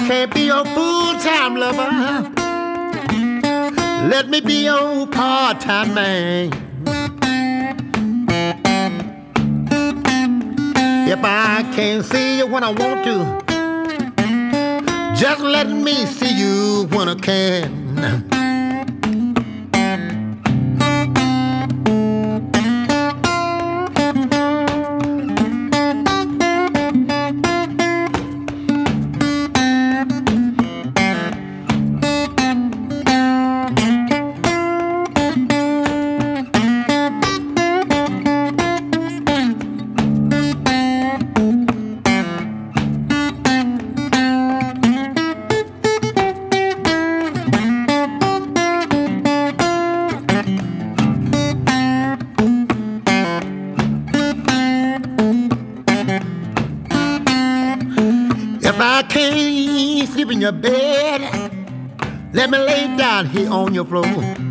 can't be your full-time lover, let me be your part-time man. If I can't see you when I want to, just let me see you when I can. If I can't sleep in your bed, let me lay down here on your floor.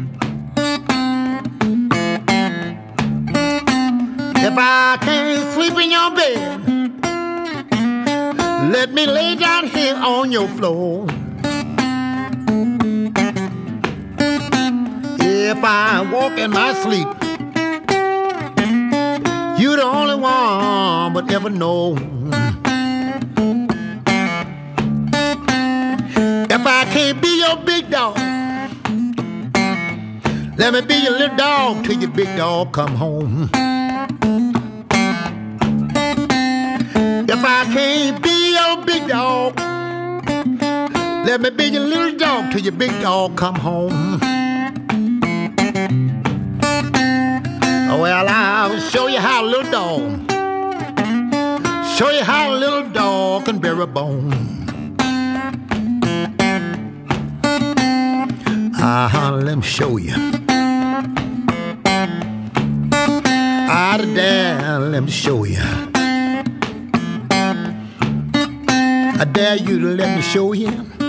If I can't sleep in your bed, let me lay down here on your floor. If I walk in my sleep, you're the only one would ever know. If I can't be your big dog, let me be your little dog till your big dog come home. If I can't be your big dog, let me be your little dog till your big dog come home. Well, I'll show you how a little dog, show you how a little dog can bear a bone. Let me show you. There, let me show you. I dare you to let me show you.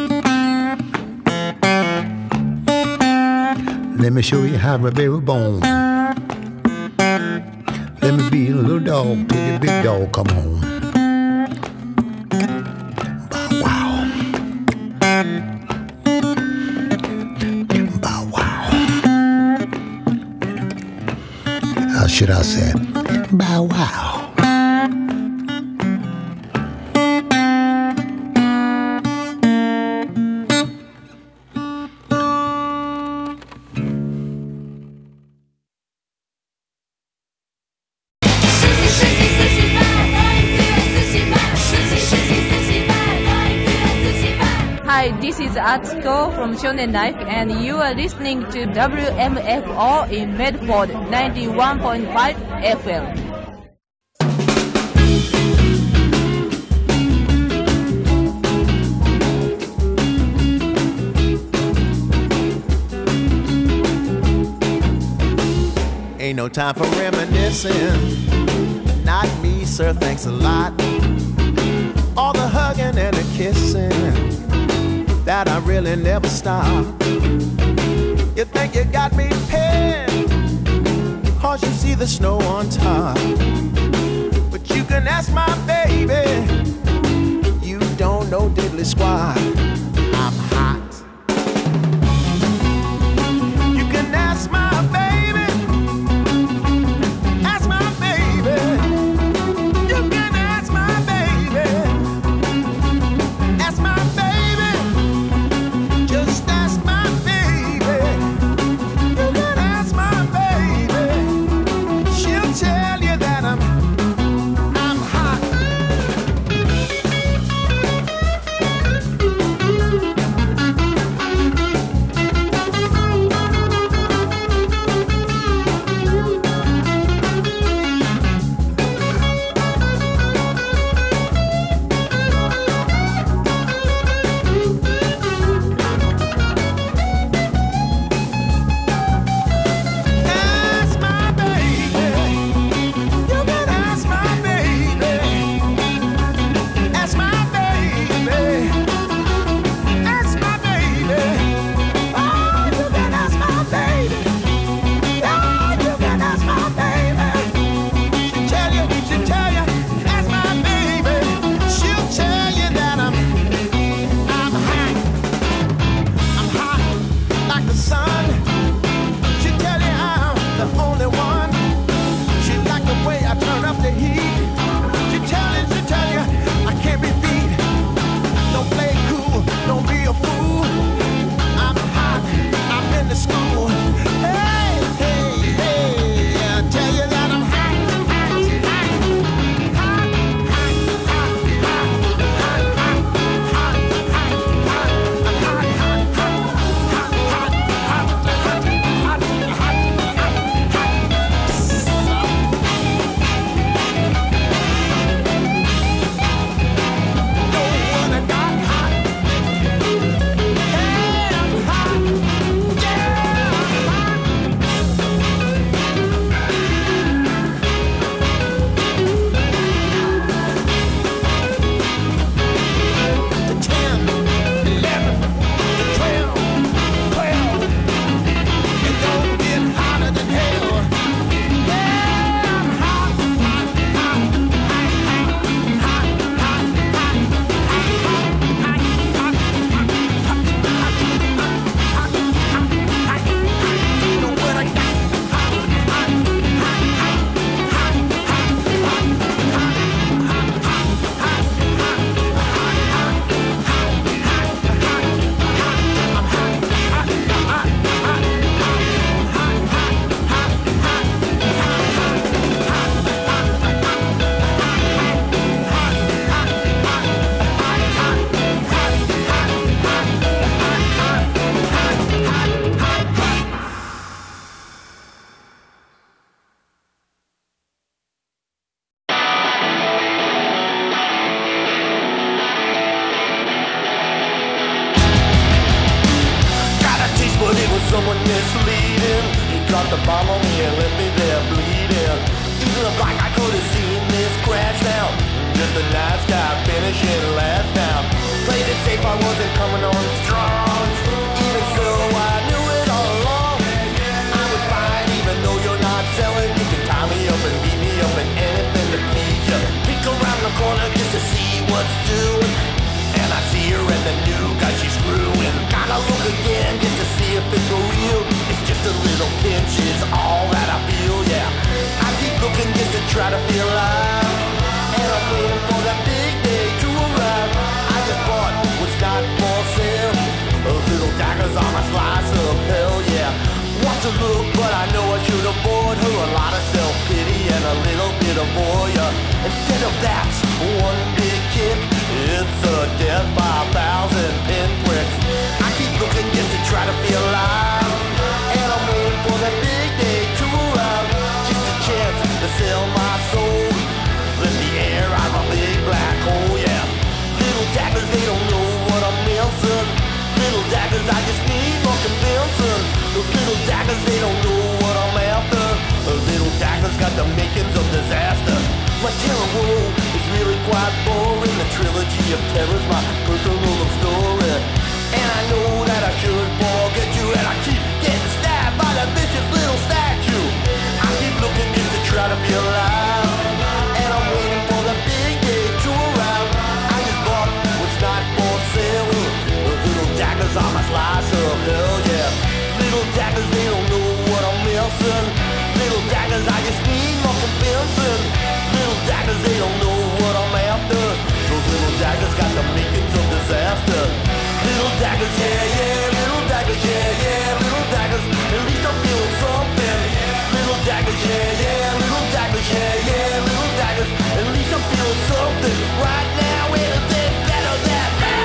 Let me show you how to bear a bone. Let me be a little dog till the big dog come home. Should I say, bow wow. Hi, this is Atsuko from Shonen Life, and you are listening to WMFO in Medford 91.5 FM. Ain't no time for reminiscing. Not me, sir, thanks a lot. All the hugging and the kissing that I really never stop. You think you got me pinned, 'cause you see the snow on top. But you can ask my baby, you don't know diddly squat. I'm hot. You can ask my baby, ask my baby. You can ask my baby, ask my baby. Just ask my baby. You can ask my baby. She'll tell you that I'm hot. dropped a bomb on me and left me there bleeding. It looked like I could have seen this crash now. Just a nice guy finishing last now. Played it safe, I wasn't coming on strong. Even so, I knew it all along. I was fine even though you're not selling. You can tie me up and beat me up and anything to please you. Peek around the corner just to see what's doing. And I see her and the new guy she's screwing. Gotta look again just to see if it's for real. It's just a little pinch is all that I feel, yeah. I keep looking just to try to feel alive. And I'm waiting for that big day to arrive. I just bought what's not for sale. Little daggers on my slice of hell, yeah. Want to look, but I know I should have bought her a lot of self-pity and a little bit of voyeur. Instead of that, one big kick, it's a death by 1,000 pinpricks. I keep looking just to try to feel alive. And I'm waiting for that big day to arrive. Just a chance to sell my soul. Let the air out of a big black hole, yeah. Little daggers, they don't know what I'm missing. Little daggers, I just need more convincing. Those little daggers, they don't know what I'm after. Those little daggers got the makings of disaster. My terror world is really quite boring. The trilogy of terror's my personal love story. And I know that I should forget you. And I keep getting stabbed by that vicious little statue. I keep looking just to try to feel alive. And I'm waiting for the big day to arrive. I just bought what's not for sale. Those little daggers on my slice of hell, yeah. Little daggers, they don't know what I'm missing. Little daggers, I just need more convincing. Little daggers, they don't know what I'm after. Those little daggers got the makings of disaster. Little daggers, yeah, yeah. Little daggers, yeah, yeah. Little daggers, at least I'm feeling something. Little daggers, yeah, yeah. Little daggers, yeah, yeah. Little daggers, at least I'm feeling something. Right now, anything better than that.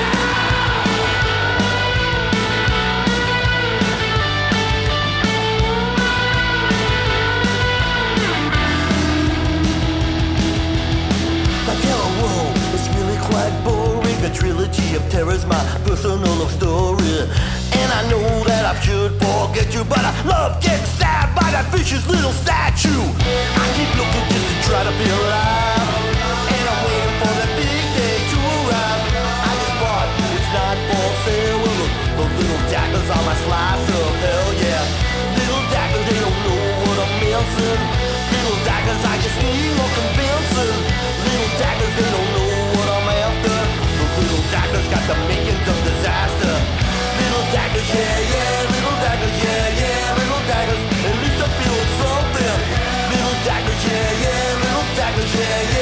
My terror world is really quite boring. The trilogy of terror's my personal love story. And I know that I should forget you, but I love getting stabbed by that vicious little statue. I keep looking just to try to feel alive. And I'm waiting for that big day to arrive. I just bought it's not for sale. Those little daggers on my slice of hell, yeah. Little daggers, they don't know what I'm missing. Little daggers, I just need more convincing. Little daggers, they don't know what I'm after. Those little daggers got the makings of disaster. Little daggers, yeah, yeah. Little daggers, yeah, yeah. Little daggers, at least I feel something. Little daggers, yeah, yeah. Little daggers, yeah, yeah.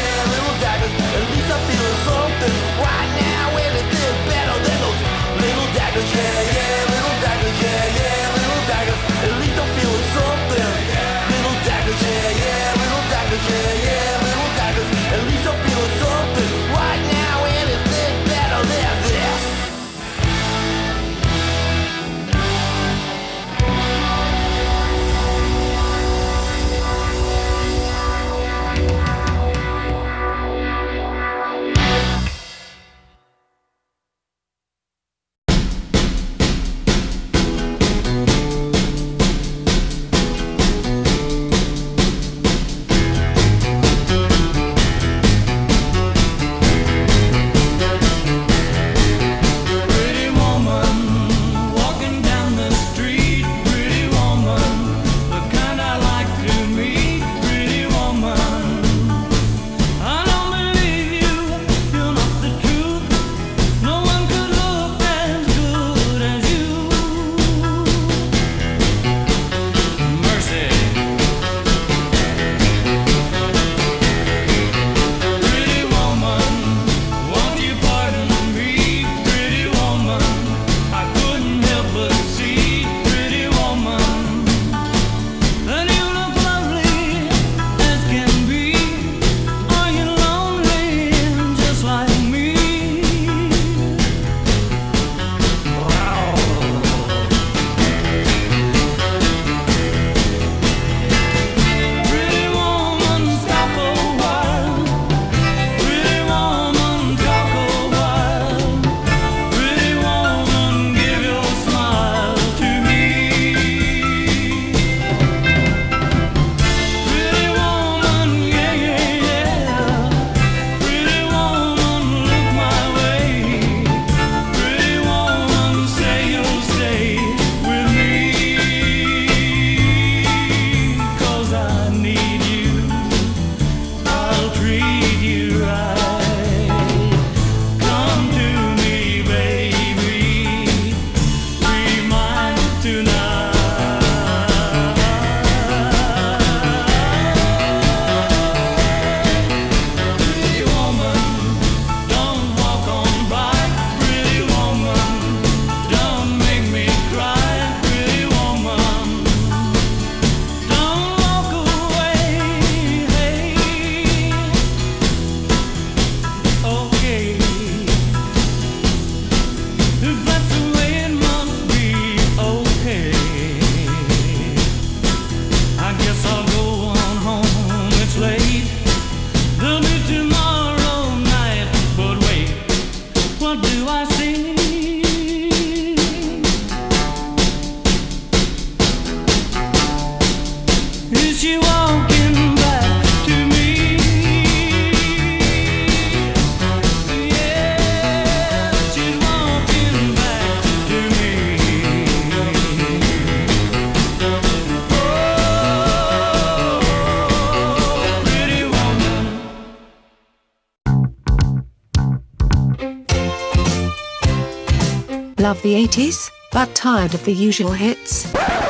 Love the 80s, but tired of the usual hits?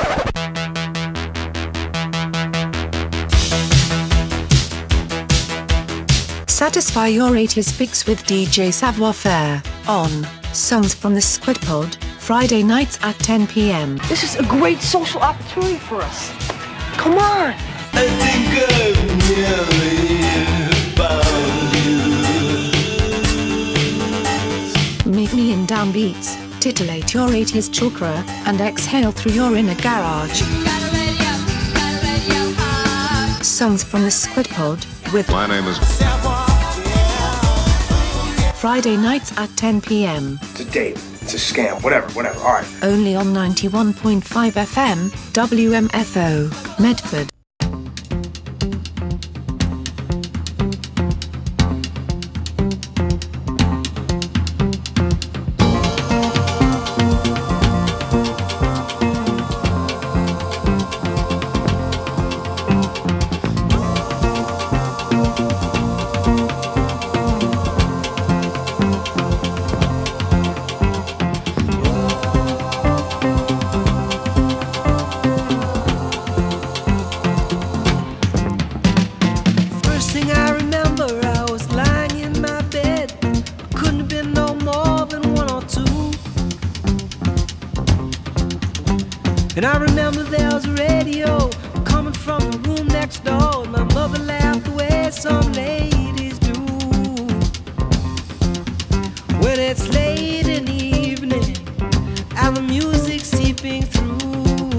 Satisfy your 80s fix with DJ Savoir Faire on Songs from the Squid Pod, Friday nights at 10 p.m. This is a great social opportunity for us. Come on! I think I've nearly found you. Meet me in downbeats, titillate your 80s chakra, and exhale through your inner garage. Songs from the Squid Pod with My name is Friday nights at 10 p.m. It's a date. It's a scam. Whatever. All right. Only on 91.5 FM, WMFO, Medford. And I remember there was a radio coming from the room next door, and my mother laughed the way some ladies do. When it's late in the evening and the music's seeping through,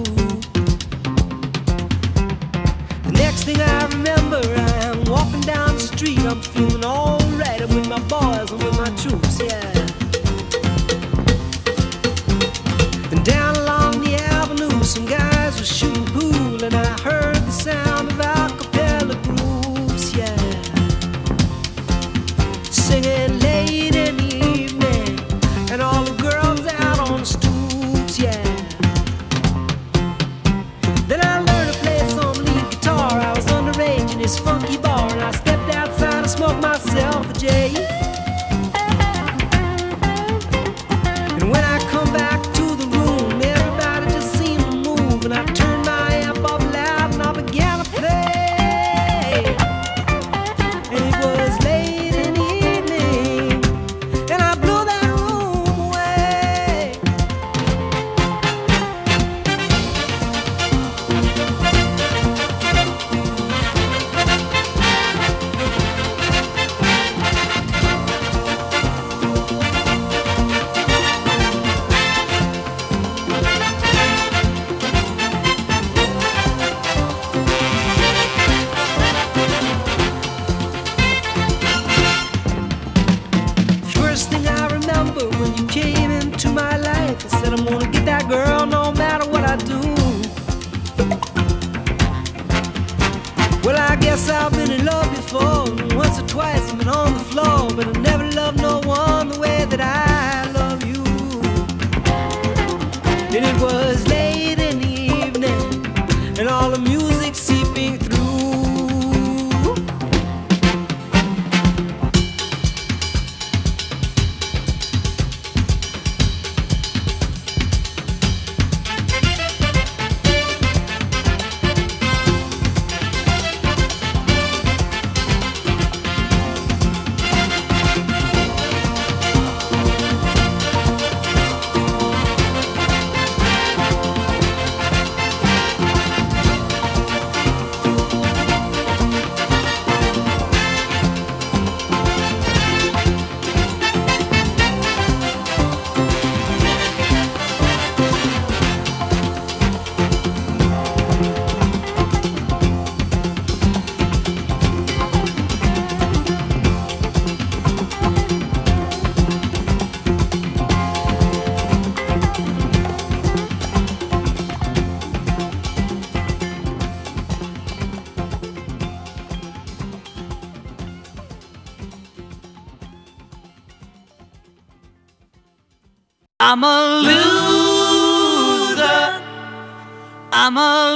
the next thing I remember, I'm walking down the street, I'm feeling alright, I'm with my boys, I'm with my troops, yeah. And down along the avenue, some guys were shooting pool, and I heard the sound of a cappella groups, yeah, singing late in the evening, and all the girls out on the stoops, yeah. Then I learned to play some lead guitar. I was underage in this funky bar, and I stepped outside and smoked myself a J. And when I come back to the room, everybody just seemed to move, and I turned my amp up loud and I began to play. And it was late in the evening, and I blew that room away. First thing I remember when you came into my life, I said I'm gonna get that girl no matter what I do. Well, I guess I've been in love before, and once or twice I've been on the floor, but I never loved no one the way that I love you. And it was late in the evening, and all the music seeping through. I'm a loser, I'm a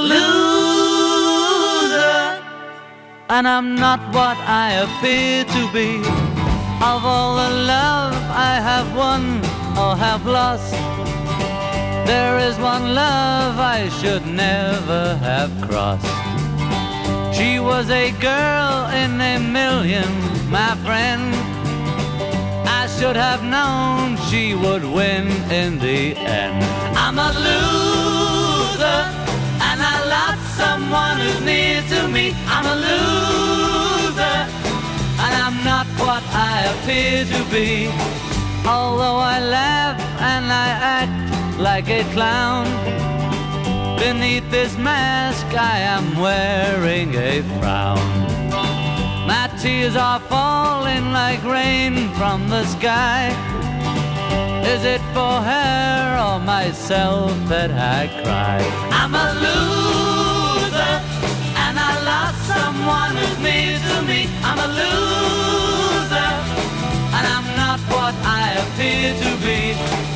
loser, and I'm not what I appear to be. Of all the love I have won or have lost. There is one love I should never have crossed. She was a girl in a million, my friend. I should have known she would win in the end. I'm a loser, and I lost someone who's near to me. I'm a loser, and I'm not what I appear to be. Although I laugh and I act like a clown, beneath this mask I am wearing a frown. My tears are falling like rain from the sky. Is it for her or myself that I cry? I'm a loser, and I lost someone who's near to me. I'm a loser, and I'm not what I appear to be.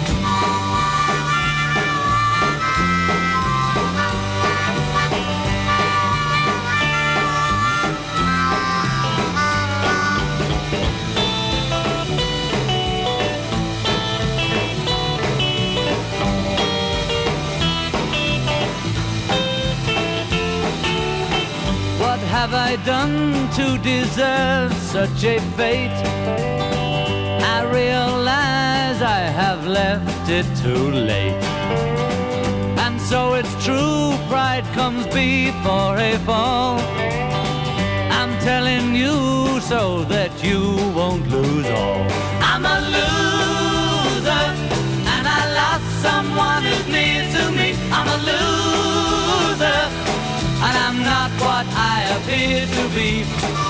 Have I done to deserve such a fate? I realize I have left it too late. And so it's true, pride comes before a fall. I'm telling you so that you won't lose all. I'm a loser, and I lost someone who's near to me. I'm a loser, and I'm not what I appear to be.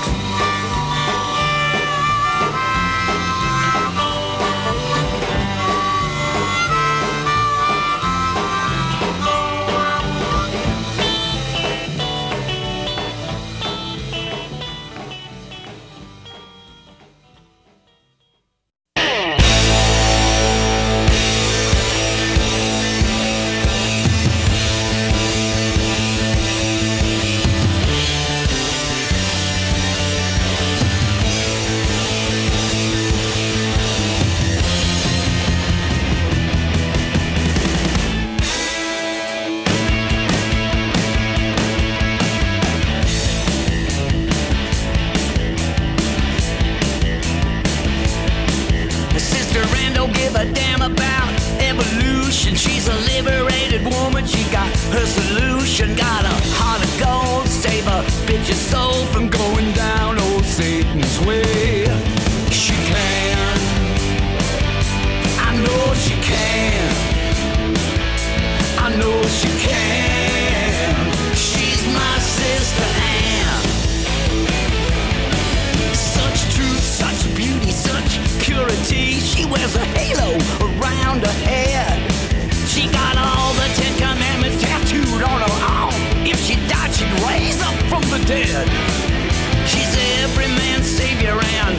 Her solution got a heart of gold, save a bitch's soul from going down old Satan's way. She can, I know she can, I know she can. She's my sister Anne. Such truth, such beauty, such purity. She wears a halo around her head. She got all the 10 Commandments tattooed on her arm. If she died, she'd raise up from the dead. She's every man's savior and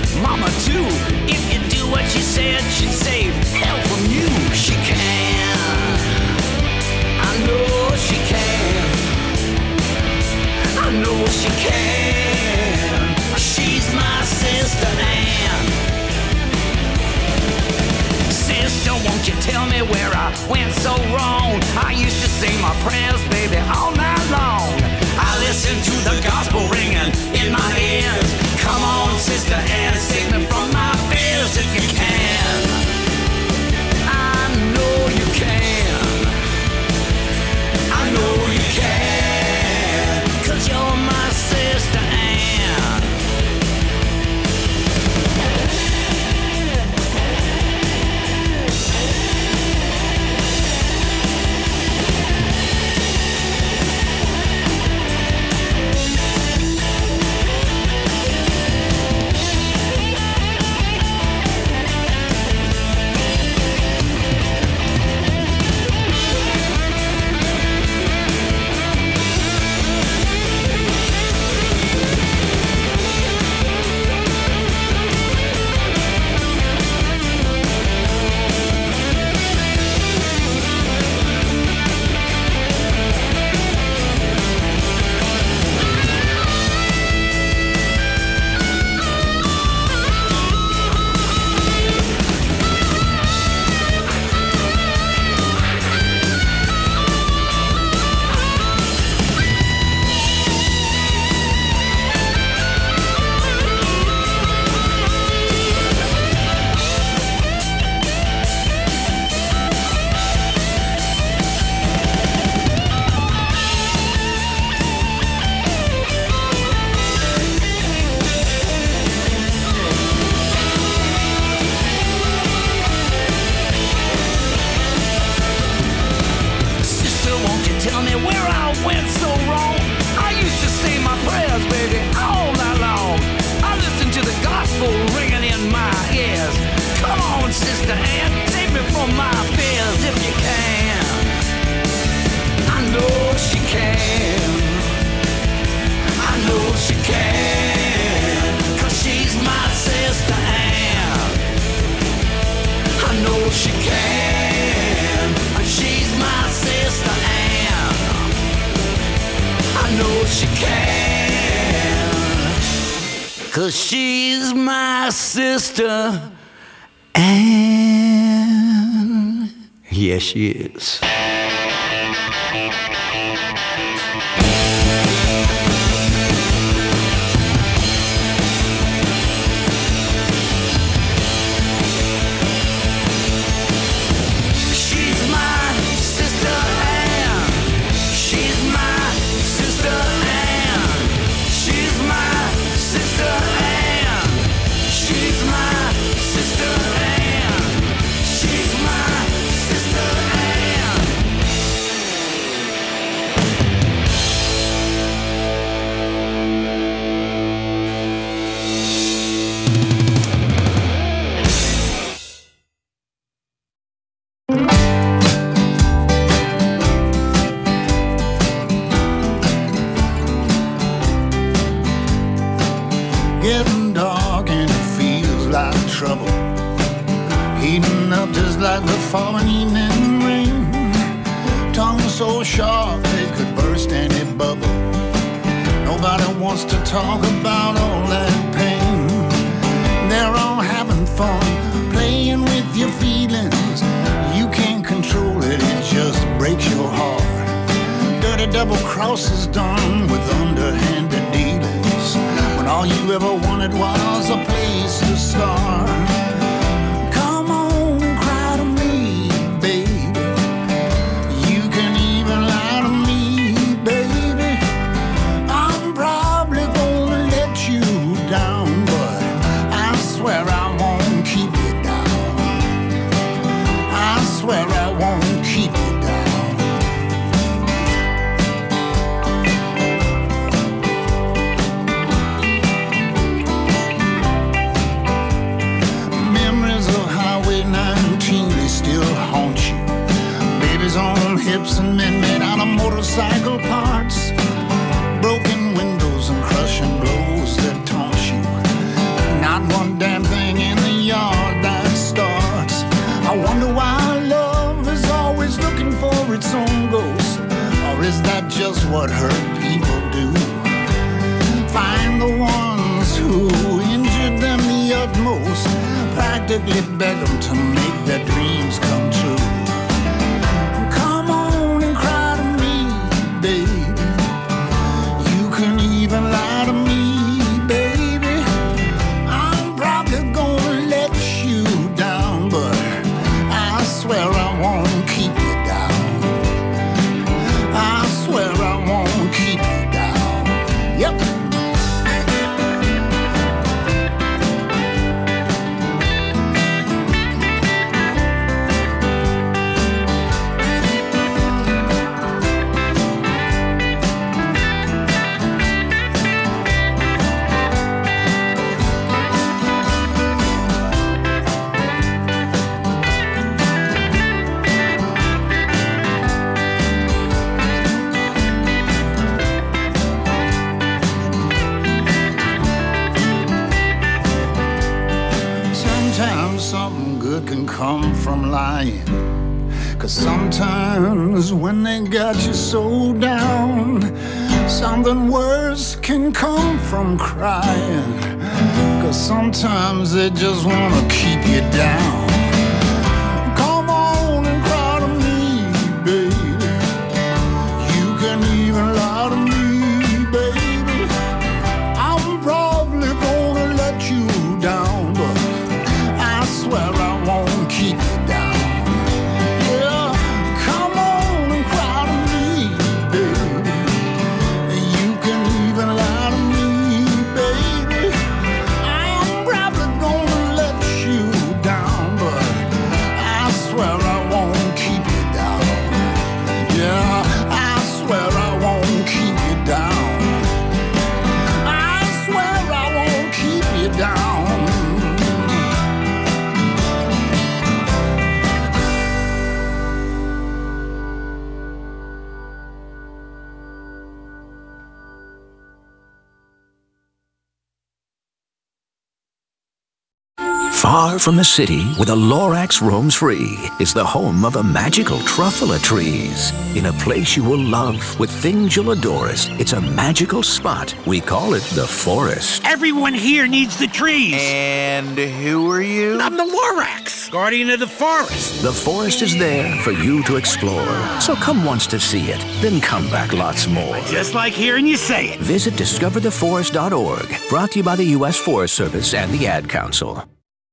'cause she's my sister, and yes, she is. Getting dark and it feels like trouble, heating up just like the falling evening rain. Tongue so sharp they could burst any bubble. Nobody wants to talk about all that pain. They're all having fun, playing with your feelings. You can't control it, it just breaks your heart. Dirty double crosses done with underhanded dealings, when all you ever wanted was a place to start. Come on, cry to me, baby. You can even lie to me, baby. I'm probably gonna let you down, but I swear I won't keep you down. I swear I won't keep you down. Still haunt you. Babies on hips and men made out of motorcycle parts, broken windows and crushing blows that taunt you. Not one damn thing in the yard that starts. I wonder why love is always looking for its own ghost, or is that just what hurt people do? Find the ones who injured them the utmost, practically beg them to make their dreams come true. Come on and cry to me, baby. You can even lie to me, baby. I'm probably gonna let you down, but I swear I won't keep you down. I swear I won't keep you down. Yep. Something good can come from lying, 'cause sometimes when they got you so down, something worse can come from crying, 'cause sometimes they just wanna keep you down. Come on and cry to me, baby. You can even lie to me, baby. I'm probably gonna let you down, but I swear I won't keep you down. Yeah, come on and cry to me, baby. You can even lie to me, baby. I'm probably gonna let you down, but Far from the city, where the Lorax roams free, is the home of the magical truffula trees. In a place you will love, with things you'll adore. It's a magical spot. We call it the forest. Everyone here needs the trees. And who are you? I'm the Lorax, guardian of the forest. The forest is there for you to explore. So come once to see it, then come back lots more. Just like hearing you say it. Visit discovertheforest.org. Brought to you by the U.S. Forest Service and the Ad Council.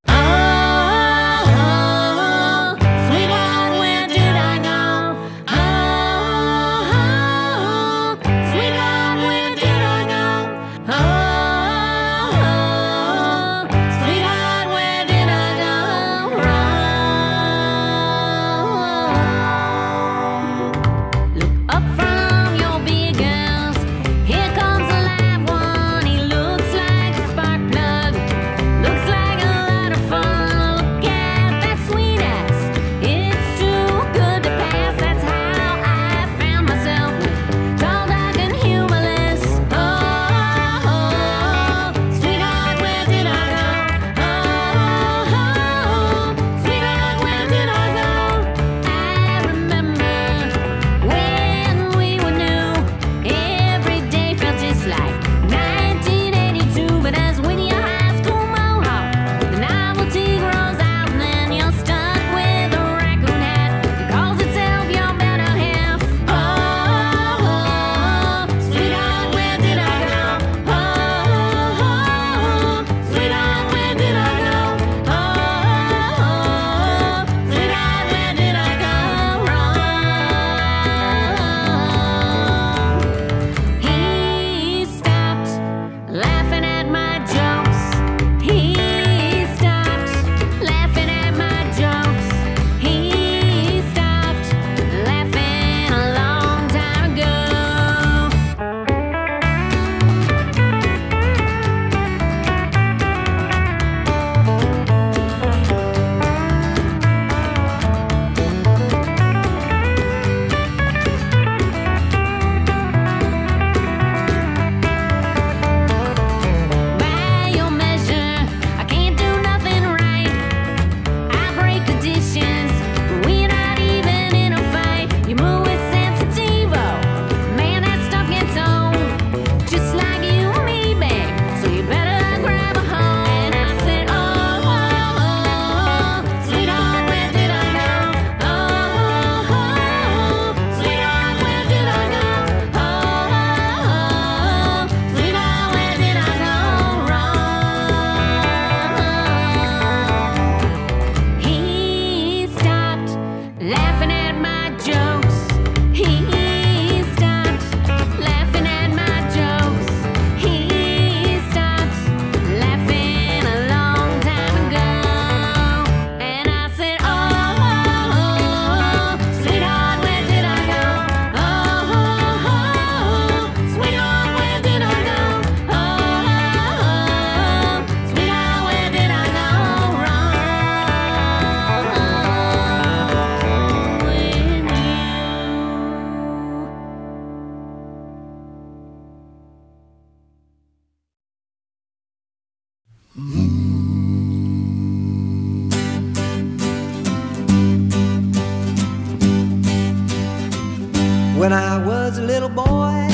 When I was a little boy,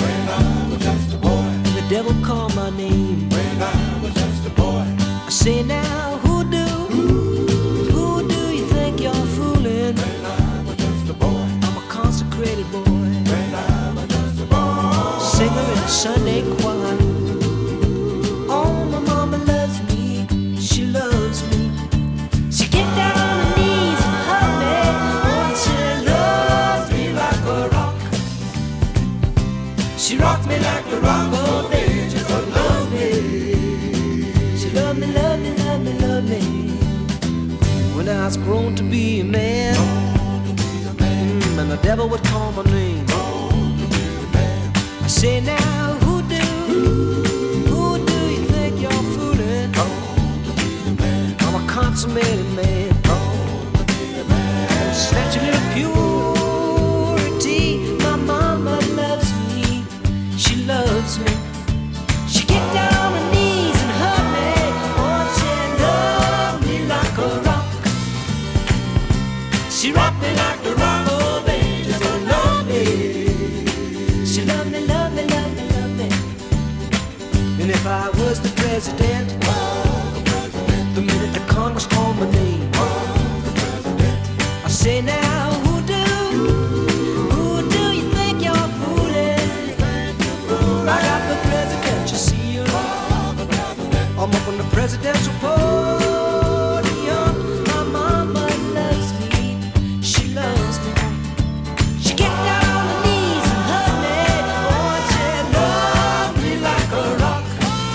the devil called my name. I say now, who do you think you're fooling? I'm a consecrated boy, singer in a Sunday choir. Oh, my mama loves me, she loves me. She get down on her knees and hug me. Oh, she loves me like a rock. She rocked me like a rock all day. Just love me. She loved me, loved me, loved me, loved me. When I was grown to be a man, and the devil would call my name. I say now, who do you think you're fooling? I'm a consummated man. Snatch a little purity. My mama loves me. She loves me. She get down on her knees and hug me. Oh, she loves me if I was the president, the minute the Congress called my name, I say now, who do you think you're fooling? I got the presidential seal. I'm up on the presidential podium. My mama loves me, she loves me. She get down on her knees and hug me. Oh, she loved me like a rock.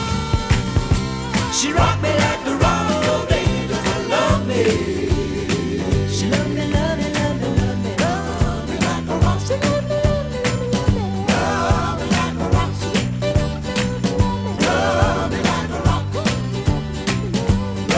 She rocked me like the rock, oh baby, love me. She loved me, love me, love me, love me, love me like a rock. She loved me, love me, love me, love me like a rock. Love me like a rock.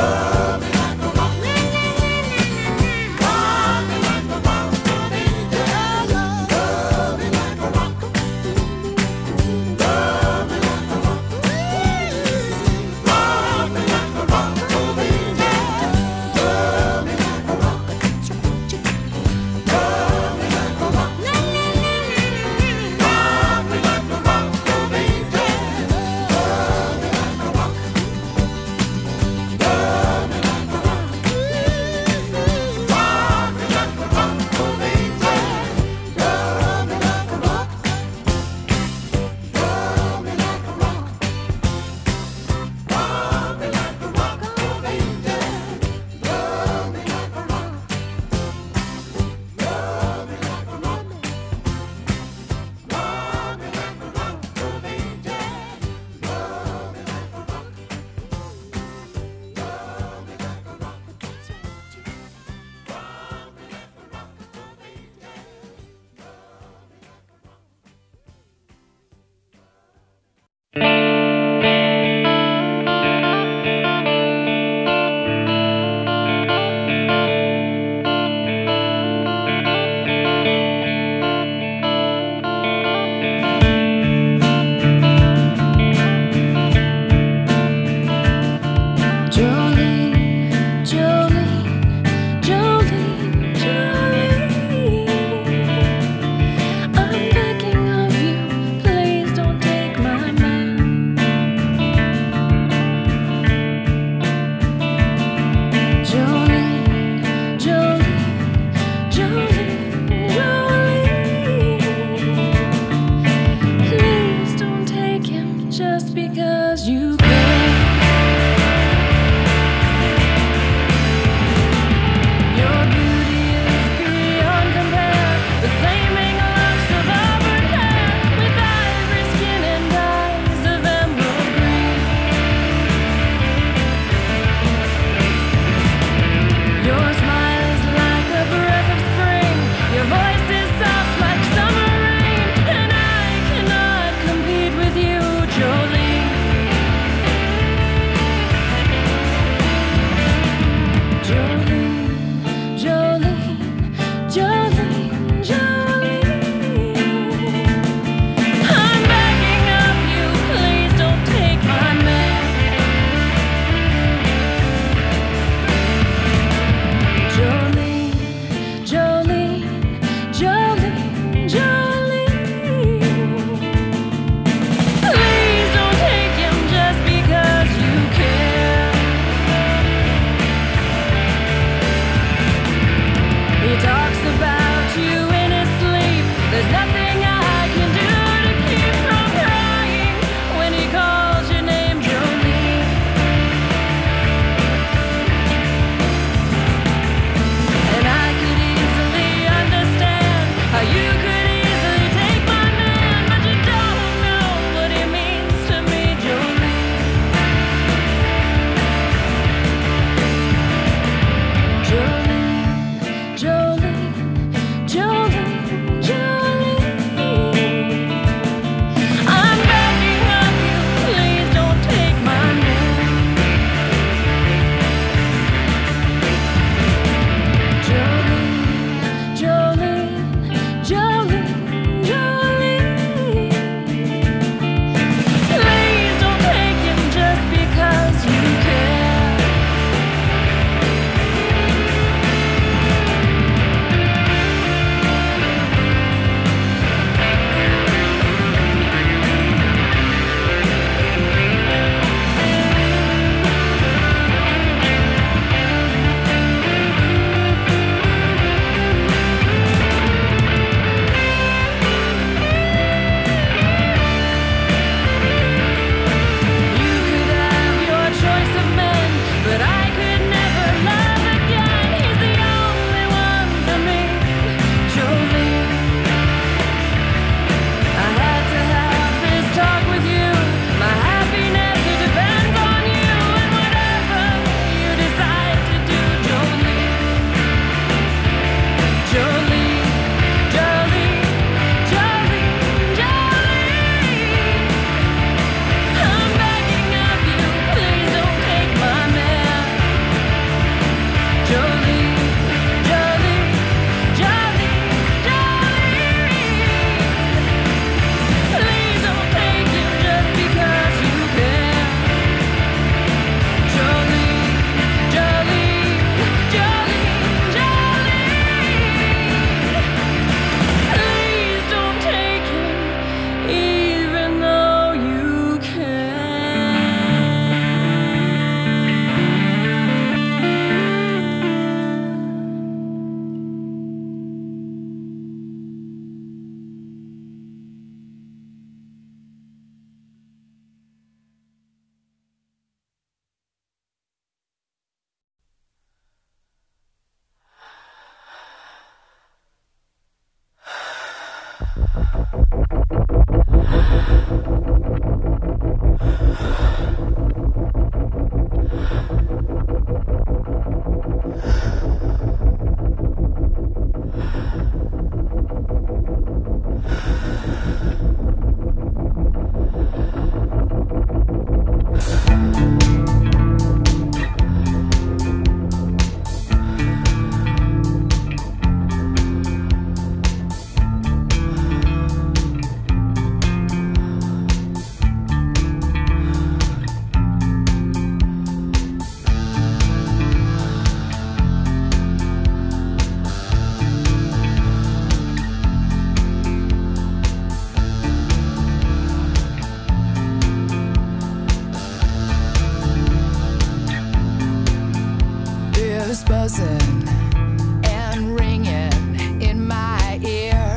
is buzzing and ringing in my ear,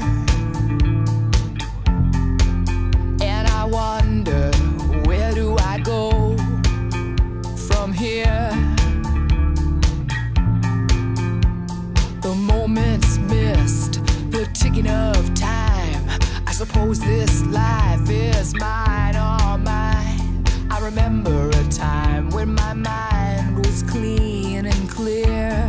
and I wonder, where do I go from here? The moments missed, the ticking of time. I suppose this life is mine or mine. I remember a time when my mind was clean and clear.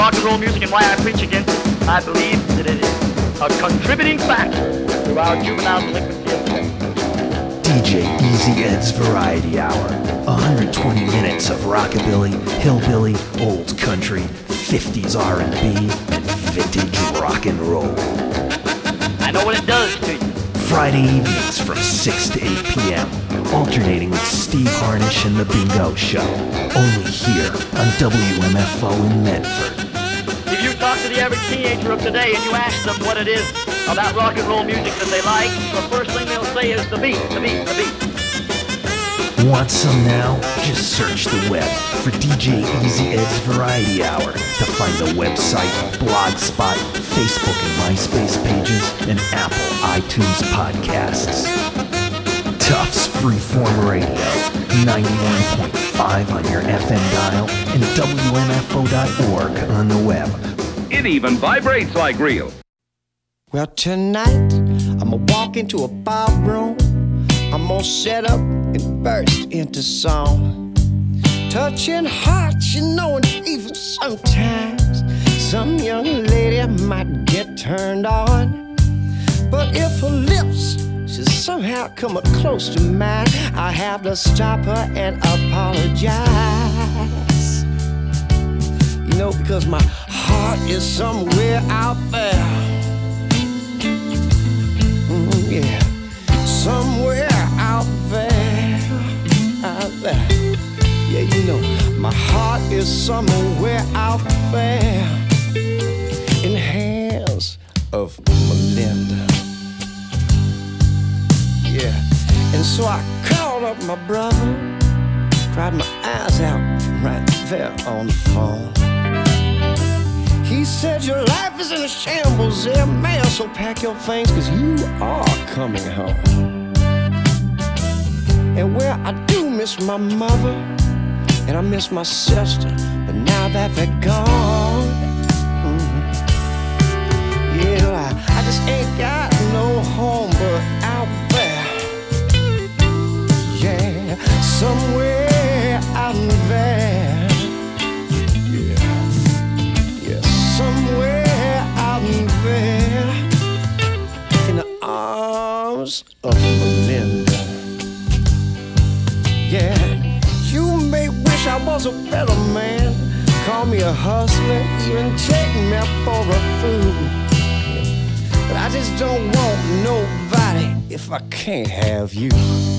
rock and roll music and why I preach against it. I believe that it is a contributing factor to our juvenile delinquency. DJ Easy Ed's Variety Hour. 120 minutes of rockabilly, hillbilly, old country, 50s R&B, and vintage rock and roll. I know what it does to you. Friday evenings from 6 to 8 p.m. Alternating with Steve Harnish and The Bingo Show. Only here on WMFO in Medford. If you talk to the average teenager of today and you ask them what it is about rock and roll music that they like, the first thing they'll say is the beat, the beat, the beat. Want some now? Just search the web for DJ Easy Ed's Variety Hour to find the website, Blogspot, Facebook and MySpace pages, and Apple iTunes podcasts. Tufts Freeform Radio, 91.5 on your FM dial and WMFO.org on the web. It even vibrates like real. Well, tonight, I'ma walk into a ballroom. I'm gonna set up and burst into song. Touching hearts, you know, and even sometimes some young lady might get turned on. But if her lips should somehow come up close to mine, I have to stop her and apologize. You know, because my heart is somewhere out there. Yeah, somewhere out there, out there. Yeah, you know, my heart is somewhere out there in the hands of Melinda. Yeah, and so I called up my brother, cried my eyes out right there on the phone. He said, your life is in a shambles there, man, so pack your things, cause you are coming home. And well, I do miss my mother, and I miss my sister, but now that they're gone, yeah, I just ain't got no home but out there. Yeah, somewhere out there. Somewhere out there in the arms of Melinda. Yeah, you may wish I was a better man, call me a hustler, even take me for a fool. But I just don't want nobody if I can't have you.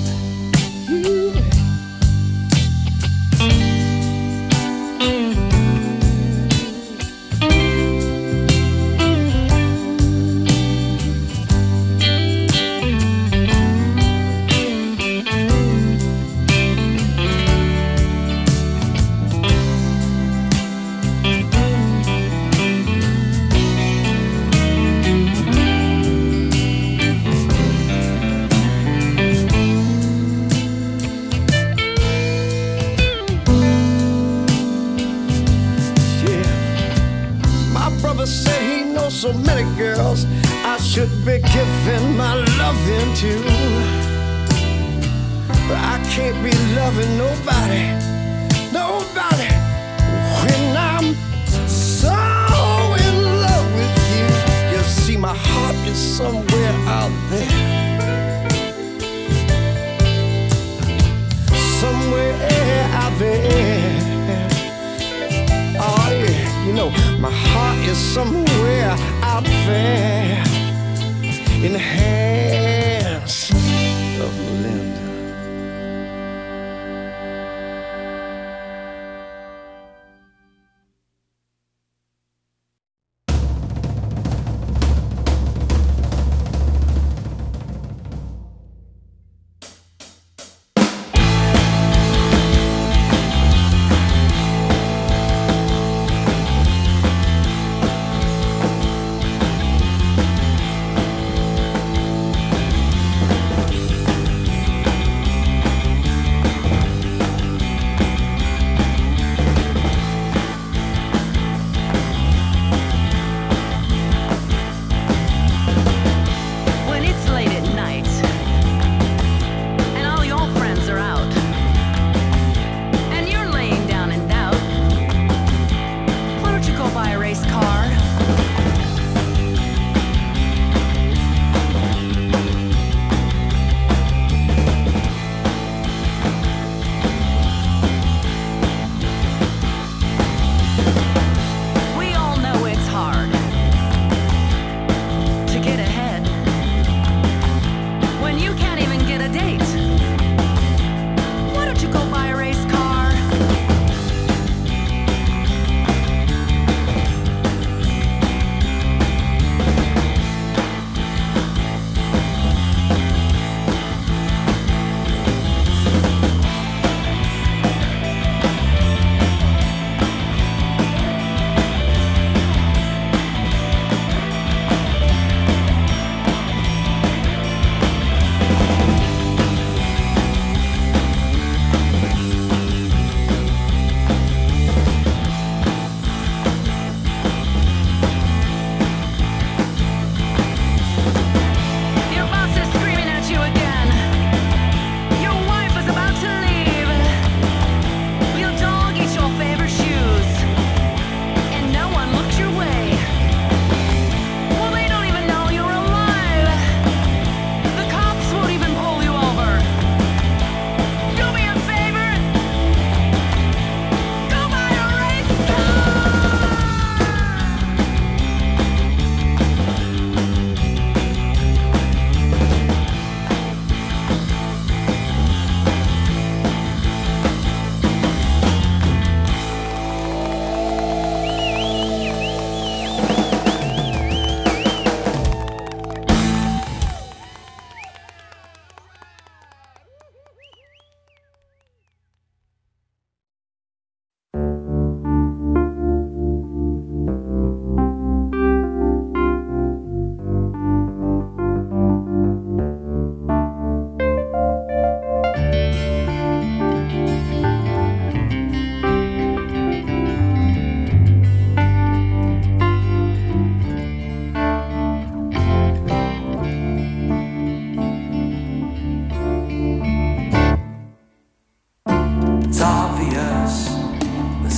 So many girls I should be giving my loving to, but I can't be loving nobody, nobody, when I'm so in love with you. You see, my heart is somewhere out there, somewhere out there. Oh yeah, you know, my heart is somewhere out there in the hands of Melinda.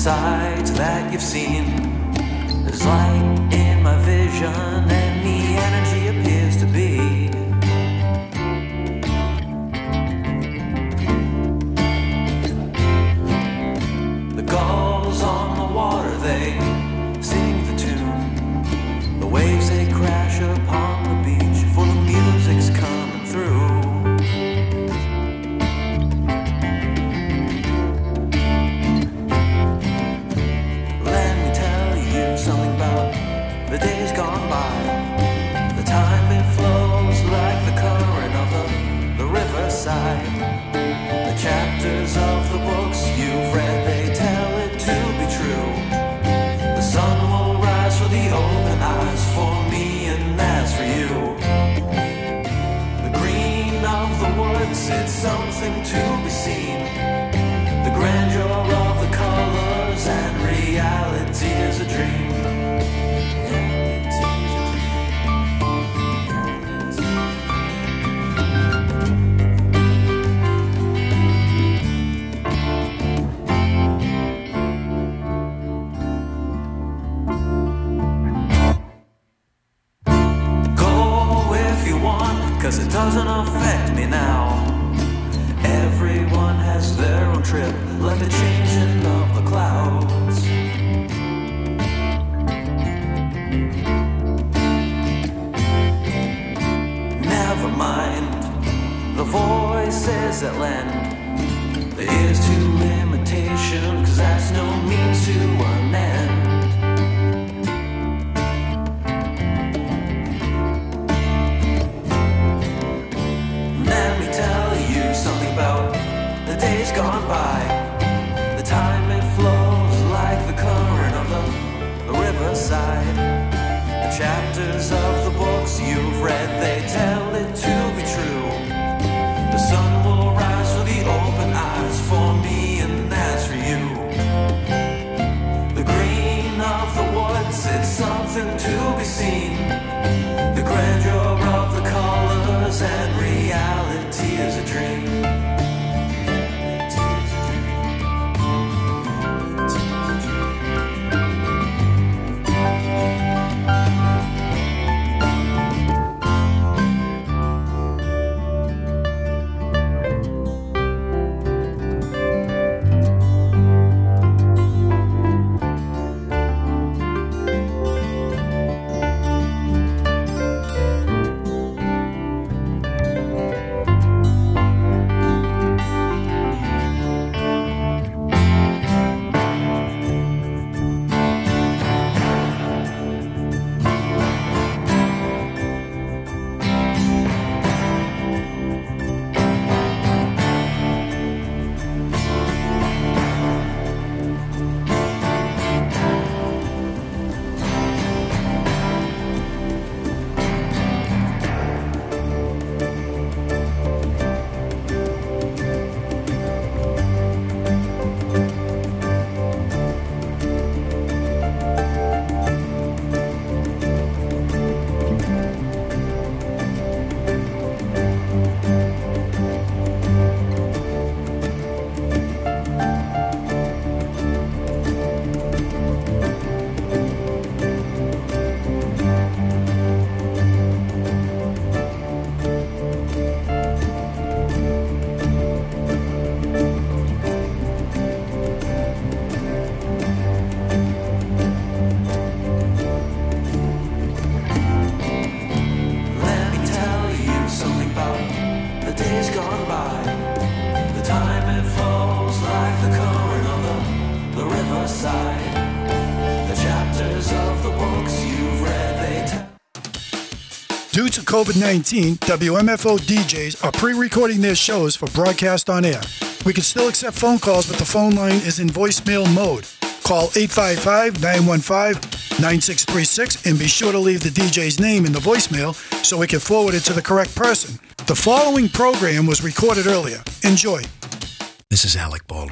sights that you've seen. There's light in my vision and the energy appears to be. The gulls on the water, they sing the tune. The waves, they crash upon the beach, for the music's coming through. Something about the days gone by. The time it flows like the current of the riverside. The chapters of the books you've read, they tell it to be true. The sun will rise for the open eyes, for me and that's for you. The green of the woods, it's something to be seen. The grandeur of the colors and reality is a dream. Cause it doesn't affect me now. Everyone has their own trip, like the changing of the clouds. Never mind the voices that lend the ears to limitation, cause that's no means to an end. Something about the days gone by. The time it flows like the current of the riverside. The chapters of the books you've read, they tell it to be true. The sun will rise for the open eyes, for me and that's for you. The green of the woods, it's something to be seen. The grandeur of the colors and reality is a dream. Due to COVID-19, WMFO DJs are pre-recording their shows for broadcast on air. We can still accept phone calls, but the phone line is in voicemail mode. Call 855-915-9636 and be sure to leave the DJ's name in the voicemail so we can forward it to the correct person. The following program was recorded earlier. Enjoy. This is Alec Baldwin.